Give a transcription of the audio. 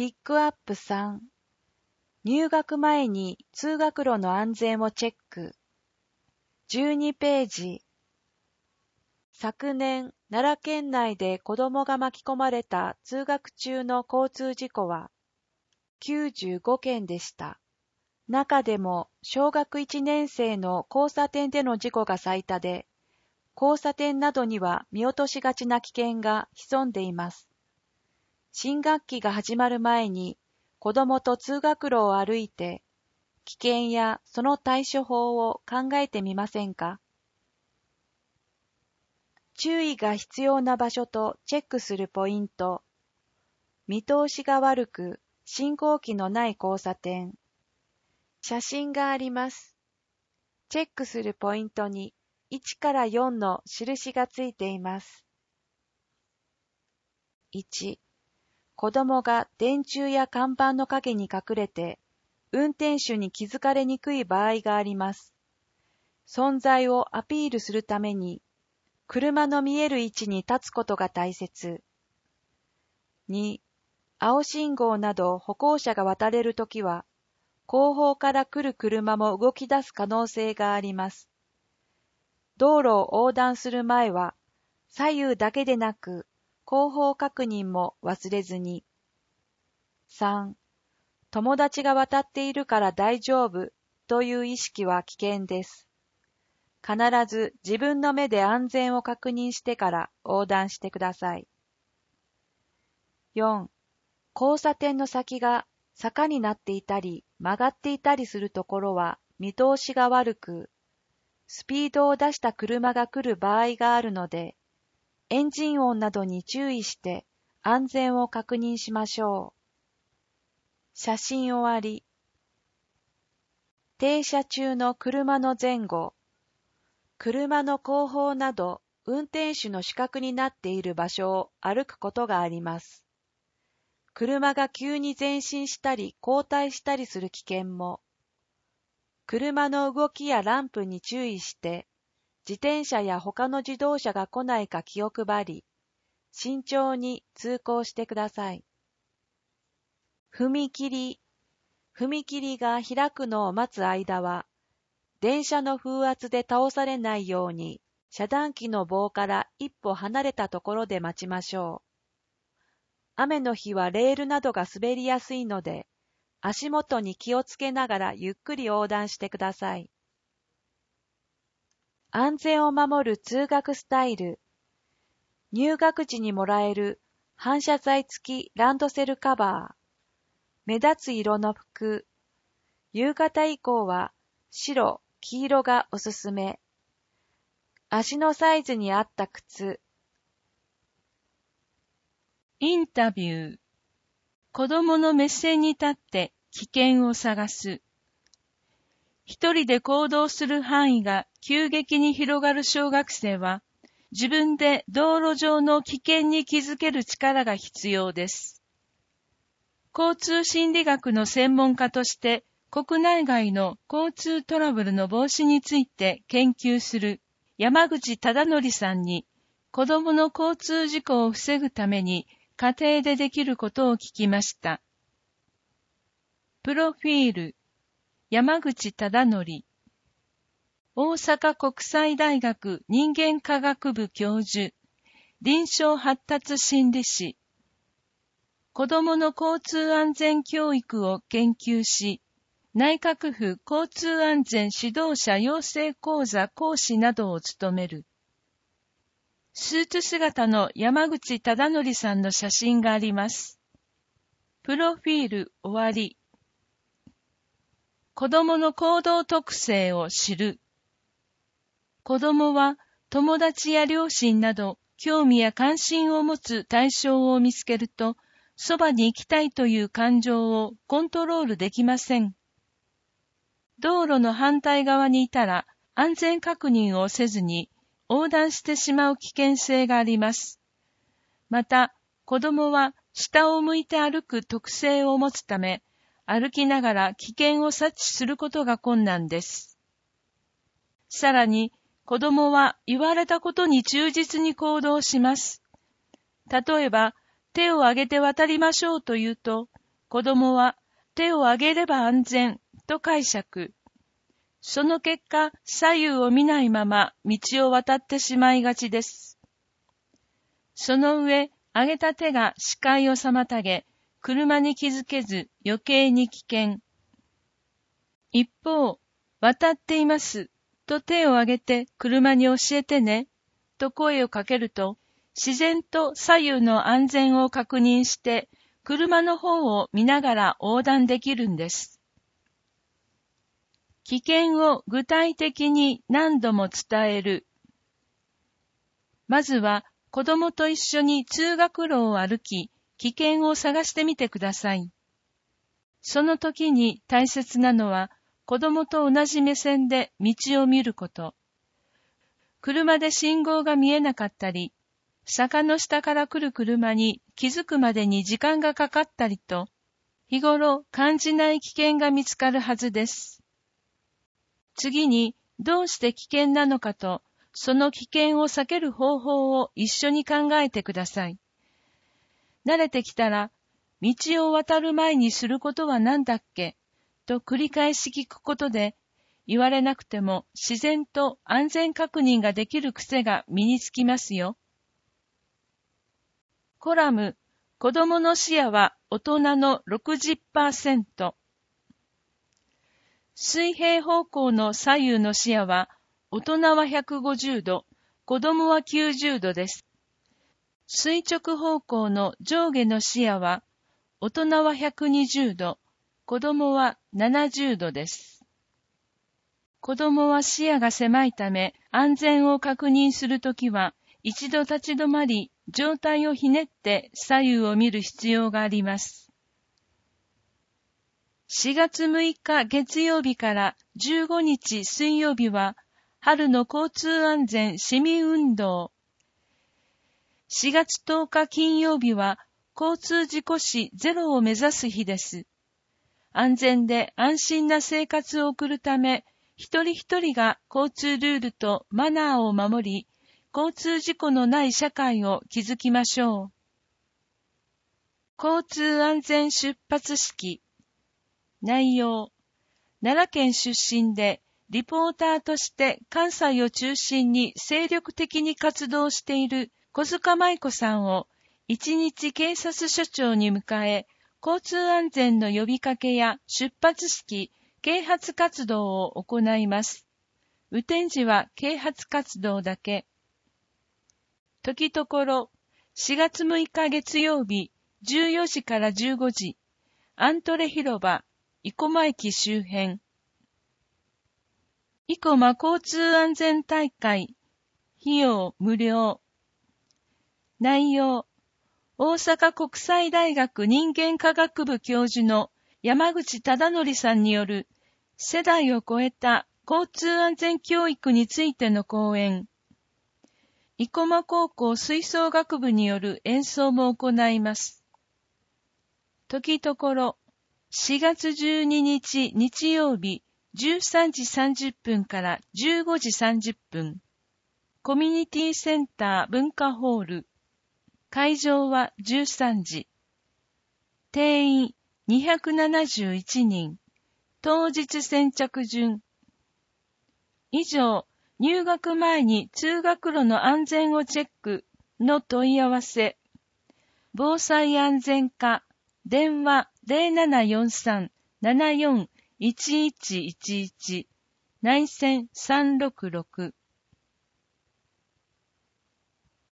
ピックアップ3、入学前に通学路の安全をチェック。12ページ。昨年、奈良県内で子供が巻き込まれた通学中の交通事故は95件でした。中でも小学1年生の交差点での事故が最多で、交差点などには見落としがちな危険が潜んでいます。新学期が始まる前に子供と通学路を歩いて、危険やその対処法を考えてみませんか？注意が必要な場所とチェックするポイント。見通しが悪く、信号機のない交差点。写真があります。チェックするポイントに1から4の印がついています。1、子供が電柱や看板の陰に隠れて、運転手に気づかれにくい場合があります。存在をアピールするために、車の見える位置に立つことが大切。2、青信号など歩行者が渡れるときは、後方から来る車も動き出す可能性があります。道路を横断する前は、左右だけでなく、後方確認も忘れずに。3、友達が渡っているから大丈夫という意識は危険です。必ず自分の目で安全を確認してから横断してください。4、交差点の先が坂になっていたり曲がっていたりするところは見通しが悪く、スピードを出した車が来る場合があるので、エンジン音などに注意して安全を確認しましょう。写真終わり。停車中の車の前後。車の後方など運転手の死角になっている場所を歩くことがあります。車が急に前進したり後退したりする危険も。車の動きやランプに注意して、自転車や他の自動車が来ないか気を配り、慎重に通行してください。踏切。踏切が開くのを待つ間は、電車の風圧で倒されないように、遮断機の棒から一歩離れたところで待ちましょう。雨の日はレールなどが滑りやすいので、足元に気をつけながらゆっくり横断してください。安全を守る通学スタイル。入学時にもらえる反射材付きランドセルカバー。目立つ色の服。夕方以降は白、黄色がおすすめ。足のサイズに合った靴。 インタビュー。子供の目線に立って危険を探す。一人で行動する範囲が急激に広がる小学生は、自分で道路上の危険に気づける力が必要です。交通心理学の専門家として、国内外の交通トラブルの防止について研究する山口忠則さんに、子供の交通事故を防ぐために家庭でできることを聞きました。プロフィール、山口忠則、大阪国際大学人間科学部教授、臨床発達心理士、子供の交通安全教育を研究し、内閣府交通安全指導者養成講座講師などを務める。スーツ姿の山口忠則さんの写真があります。プロフィール終わり。子供の行動特性を知る。子供は友達や両親など興味や関心を持つ対象を見つけると、そばに行きたいという感情をコントロールできません。道路の反対側にいたら安全確認をせずに横断してしまう危険性があります。また、子供は下を向いて歩く特性を持つため、歩きながら危険を察知することが困難です。さらに、子供は言われたことに忠実に行動します。例えば、手を挙げて渡りましょうと言うと、 子供は手を上げれば安全と解釈。その結果、左右を見ないまま道を渡ってしまいがちです。その上、上げた手が視界を妨げ、車に気づけず余計に危険。一方、渡っていますと手を挙げて車に教えてねと声をかけると、自然と左右の安全を確認して車の方を見ながら横断できるんです。危険を具体的に何度も伝える。まずは子供と一緒に通学路を歩き、危険を探してみてください。その時に大切なのは、子供と同じ目線で道を見ること。車で信号が見えなかったり、坂の下から来る車に気づくまでに時間がかかったりと、日頃感じない危険が見つかるはずです。次に、どうして危険なのかと、その危険を避ける方法を一緒に考えてください。慣れてきたら、道を渡る前にすることは何だっけと繰り返し聞くことで、言われなくても自然と安全確認ができる癖が身につきますよ。コラム、子供の視野は大人の 60%。水平方向の左右の視野は、大人は150度、子供は90度です。垂直方向の上下の視野は、大人は120度、子供は70度です。子供は視野が狭いため、安全を確認するときは、一度立ち止まり、上体をひねって左右を見る必要があります。4月6日月曜日から15日水曜日は、春の交通安全市民運動。4月10日金曜日は、交通事故死ゼロを目指す日です。安全で安心な生活を送るため、一人一人が交通ルールとマナーを守り、交通事故のない社会を築きましょう。交通安全出発式。内容。奈良県出身で、リポーターとして関西を中心に精力的に活動している小塚舞子さんを一日警察署長に迎え、交通安全の呼びかけや出発式、啓発活動を行います。雨天時は啓発活動だけ。時ところ、4月6日月曜日、14時から15時、アントレ広場、生駒駅周辺。生駒交通安全大会、費用無料。内容、大阪国際大学人間科学部教授の山口忠則さんによる世代を超えた交通安全教育についての講演。生駒高校吹奏楽部による演奏も行います。時ところ、4月12日日曜日13時30分から15時30分。コミュニティセンター文化ホール。会場は13時。定員271人。当日先着順。以上、入学前に通学路の安全をチェックの問い合わせ。防災安全課、電話0743-74-1111、内線366。